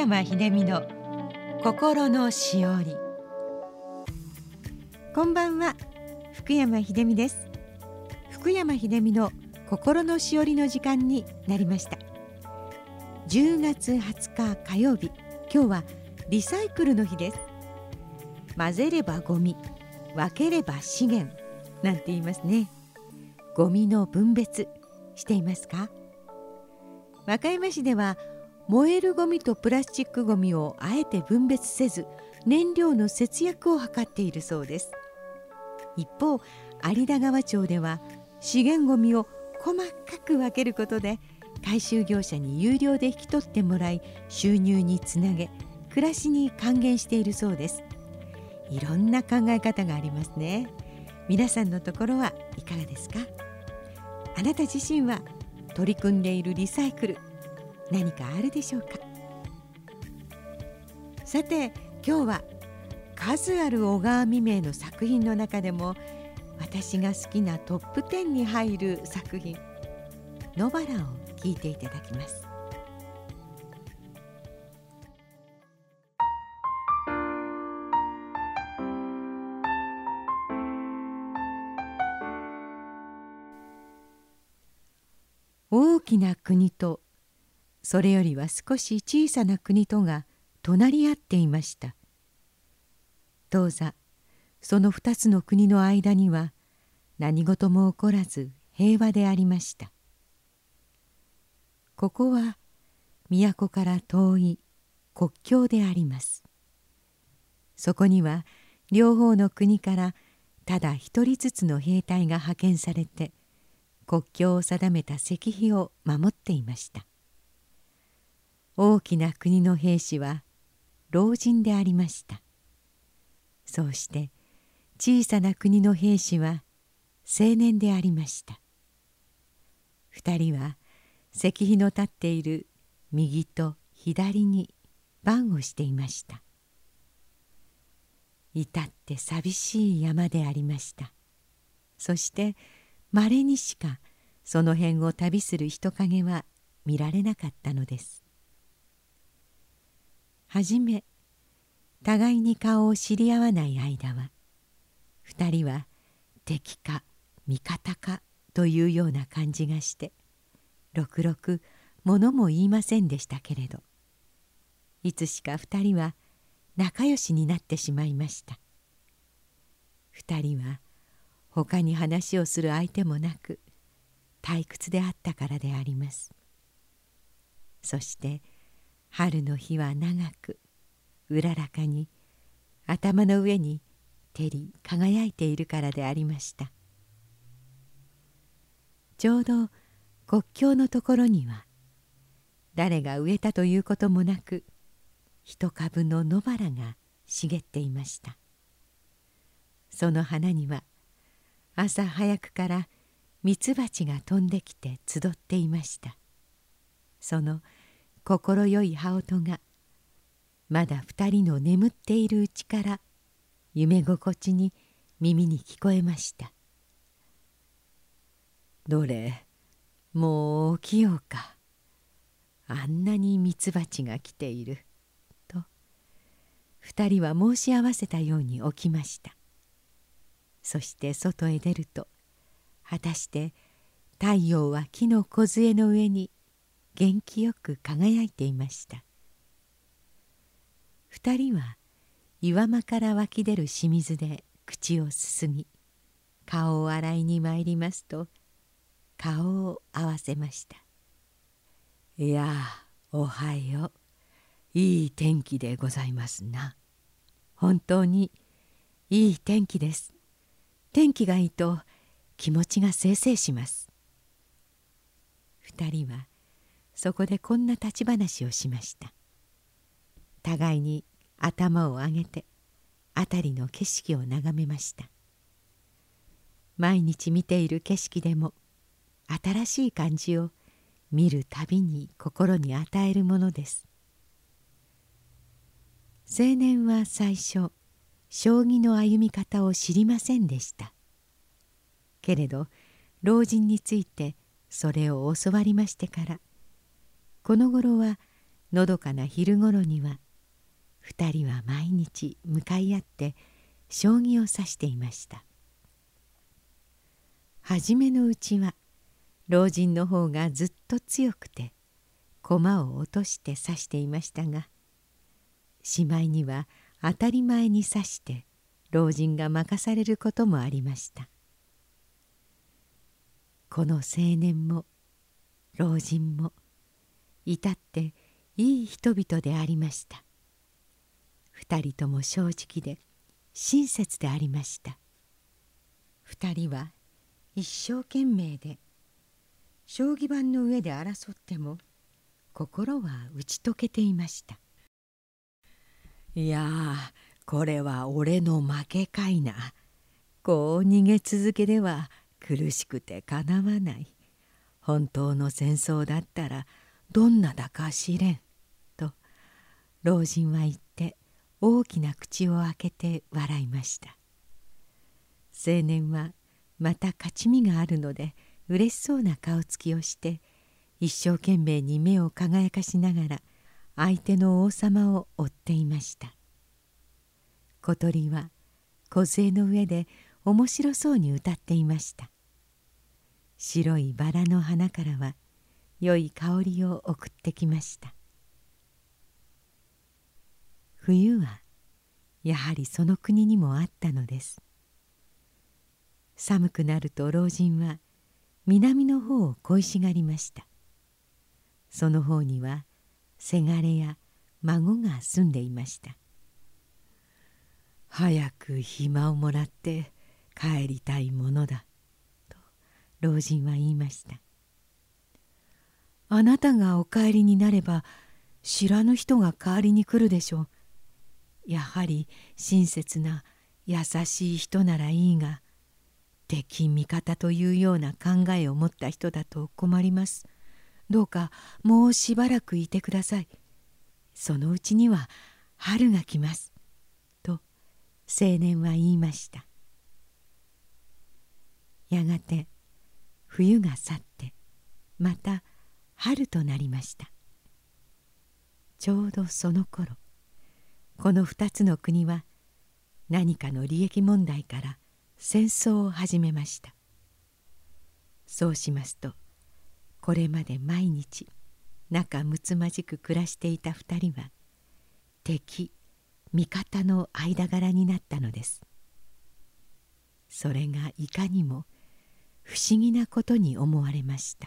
山秀美の心のしおり。こんばんは、福山秀美です。福山秀美の心のしおりの時間になりました。10月20日火曜日、今日はリサイクルの日です。混ぜればゴミ、分ければ資源なんて言いますね。ゴミの分別していますか？和歌山市では燃えるゴミとプラスチックゴミをあえて分別せず、燃料の節約を図っているそうです。一方、有田川町では資源ゴミを細かく分けることで回収業者に有料で引き取ってもらい、収入につなげ、暮らしに還元しているそうです。いろんな考え方がありますね。皆さんのところはいかがですか？あなた自身は取り組んでいるリサイクル、何かあるでしょうか？さて、今日は数ある小川未明の作品の中でも私が好きなトップ10に入る作品、野原を聞いていただきます。大きな国とそれよりは少し小さな国とが隣り合っていました。当座その2つの国の間には何事も起こらず平和でありました。ここは都から遠い国境であります。そこには両方の国からただ一人ずつの兵隊が派遣されて、国境を定めた石碑を守っていました。大きな国の兵士は老人でありました。そうして小さな国の兵士は青年でありました。二人は石碑の立っている右と左に番をしていました。至って寂しい山でありました。そしてまれにしかその辺を旅する人影は見られなかったのです。はじめ互いに顔を知り合わない間は、二人は敵か味方かというような感じがして、ろくろく物も言いませんでしたけれど、いつしか二人は仲良しになってしまいました。二人は他に話をする相手もなく退屈であったからであります。そして春の日は長くうららかに頭の上に照り輝いているからでありました。ちょうど国境のところには誰が植えたということもなく、一株の野原が茂っていました。その花には朝早くからミツバチが飛んできて集っていました。その心よい羽音がまだ二人の眠っているうちから夢心地に耳に聞こえました。どれ、もう起きようか。あんなにミツバチが来ている。と二人は申し合わせたように起きました。そして外へ出ると、果たして太陽は木の梢の上に元気よく輝いていました。二人は岩間から湧き出る清水で口をすすぎ、顔を洗いに参りますと顔を合わせました。いやあ、おはよう。いい天気でございますな。本当にいい天気です。天気がいいと気持ちが清々します。二人はそこでこんな立ち話をしました。互いに頭を上げて辺りの景色を眺めました。毎日見ている景色でも新しい感じを見るたびに心に与えるものです。青年は最初将棋の歩み方を知りませんでした。けれど老人についてそれを教わりましてから、この頃はのどかな昼ごろには2人は毎日向かい合って将棋を指していました。はじめのうちは老人の方がずっと強くて駒を落として指していましたが、しまいには当たり前に指して老人が任されることもありました。この青年も老人も至っていい人々でありました。2人とも正直で親切でありました。2人は一生懸命で、将棋盤の上で争っても心は打ち解けていました。いやこれは俺の負けかいな。こう逃げ続けでは苦しくてかなわない。本当の戦争だったらどんなだか知れん。と老人は言って大きな口を開けて笑いました。青年はまた勝ち身があるのでうれしそうな顔つきをして一生懸命に目を輝かしながら相手の王様を追っていました。小鳥は梢の上で面白そうに歌っていました。白いバラの花からは良い香りを送ってきました。冬はやはりその国にもあったのです。寒くなると老人は南の方を恋しがりました。その方にはせがれや孫が住んでいました。早く暇をもらって帰りたいものだと老人は言いました。あなたがお帰りになれば知らぬ人が代わりに来るでしょう。やはり親切な優しい人ならいいが、敵味方というような考えを持った人だと困ります。どうかもうしばらくいてください。そのうちには春が来ます。と青年は言いました。やがて冬が去ってまた春となりました。ちょうどその頃、この2つの国は何かの利益問題から戦争を始めました。そうしますと、これまで毎日仲睦まじく暮らしていた2人は敵味方の間柄になったのです。それがいかにも不思議なことに思われました。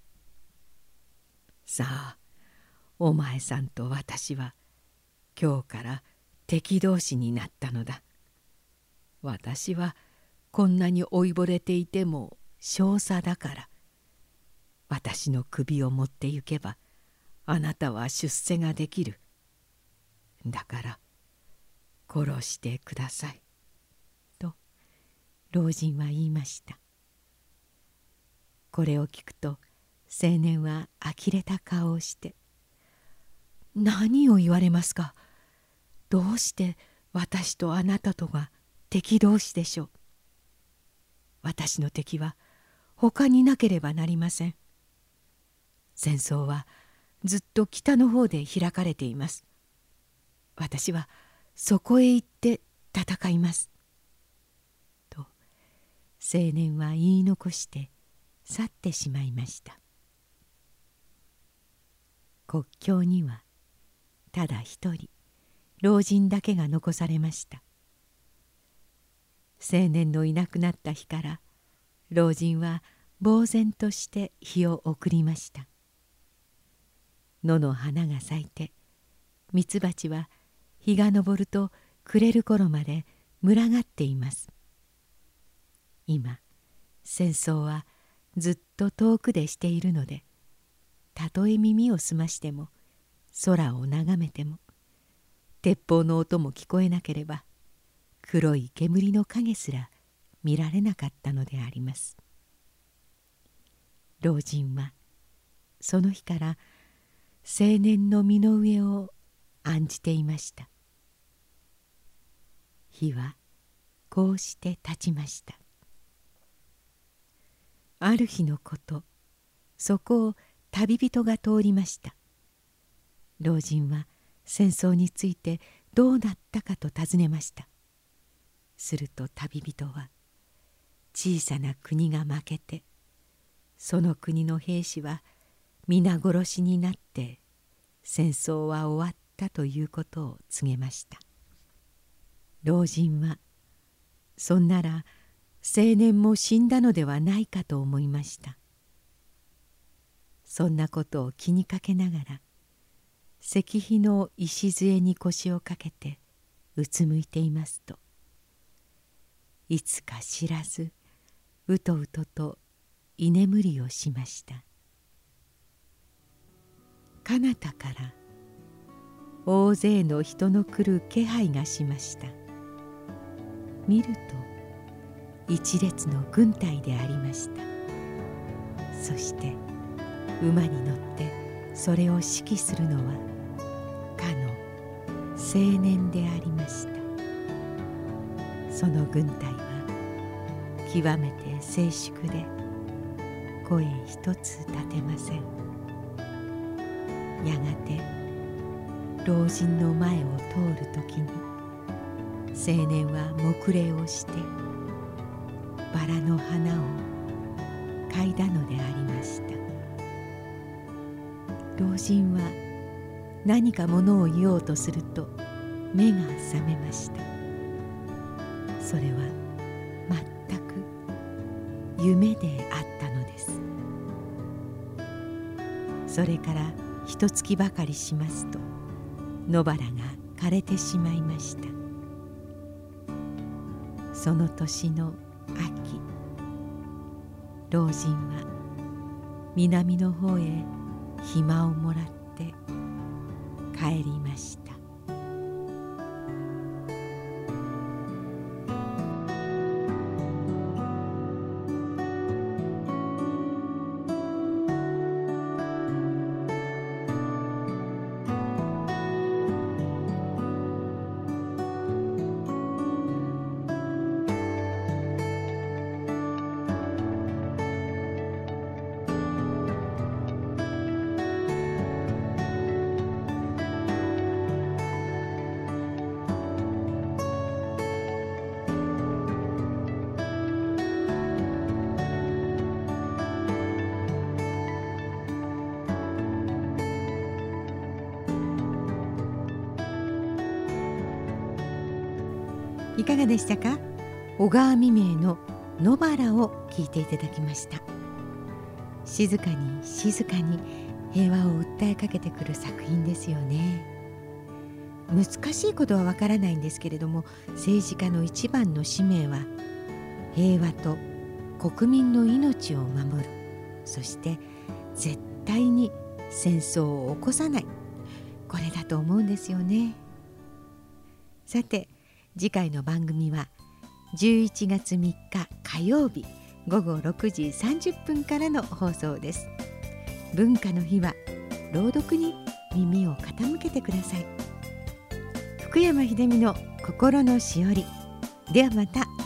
さあ、お前さんと私は今日から敵同士になったのだ。私はこんなに老いぼれていても少佐だから、私の首を持って行けばあなたは出世ができる。だから殺してください。と老人は言いました。これを聞くと青年は呆れた顔をして「何を言われますか。どうして私とあなたとが敵同士でしょう。私の敵は他になければなりません。戦争はずっと北の方で開かれています。私はそこへ行って戦います。」と青年は言い残して去ってしまいました。国境にはただ一人老人だけが残されました。青年のいなくなった日から老人は呆然として日を送りました。野の花が咲いてミツバチは日が昇ると暮れる頃まで群がっています。今戦争はずっと遠くでしているので、たとえ耳を澄ましても空を眺めても鉄砲の音も聞こえなければ黒い煙の影すら見られなかったのであります。老人はその日から青年の身の上を案じていました。日はこうして経ちました。ある日のこと、そこを旅人が通りました。 老人は戦争についてどうなったかと尋ねました。すると旅人は、小さな国が負けて、その国の兵士は皆殺しになって戦争は終わったということを告げました。老人は、そんなら青年も死んだのではないかと思いました。そんなことを気にかけながら、石碑の礎に腰をかけてうつむいていますと、いつか知らずうとうとと居眠りをしました。彼方から大勢の人の来る気配がしました。見ると一列の軍隊でありました。そして馬に乗ってそれを指揮するのはかの青年でありました。その軍隊は極めて静粛で声一つ立てません。やがて老人の前を通るときに青年は黙礼をしてバラの花を嗅いだのでありました。老人は何かものを言おうとすると目が覚めました。それは全く夢であったのです。それから一月ばかりしますと野原が枯れてしまいました。その年の秋、老人は南の方へ暇をもらって帰りました。いかがでしたか。小川未明の野原を聞いていただきました。静かに静かに平和を訴えかけてくる作品ですよね。難しいことはわからないんですけれども、政治家の一番の使命は平和と国民の命を守る、そして絶対に戦争を起こさない、これだと思うんですよね。さて、次回の番組は11月3日火曜日午後6時30分からの放送です。文化の日は朗読に耳を傾けてください。福山秀美の心のしおり。ではまた。